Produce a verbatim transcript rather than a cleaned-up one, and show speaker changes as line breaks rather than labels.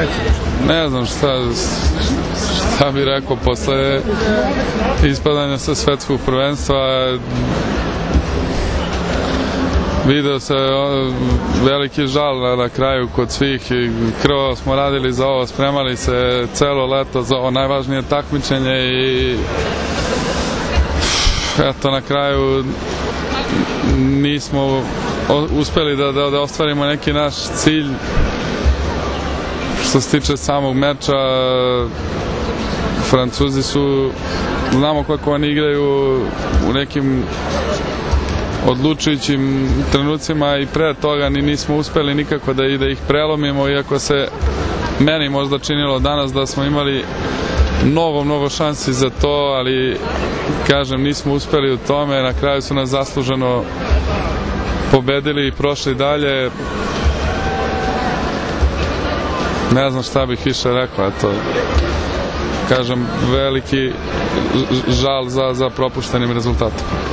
Ne znam šta, šta bi rekao posle ispadanja sa svetskog prvenstva. Video se veliki žal na kraju kod svih. Krvavo smo radili za ovo, spremali se celo leto za ovo najvažnije takmičenje i eto na kraju nismo uspeli da, da, da ostvarimo neki naš cilj. Što se tiče samog meča, Francuzi su, znamo kako oni igraju u nekim odlučujućim trenucima i pre toga ni nismo uspeli nikako da, da ih prelomimo, iako se meni možda činilo danas da smo imali mnogo, mnogo šansi za to, ali kažem, nismo uspeli u tome. Na kraju su nas zasluženo pobedili i prošli dalje. Ne znam šta bih više rekao, eto, kažem, veliki žal za, za propuštenim rezultatom.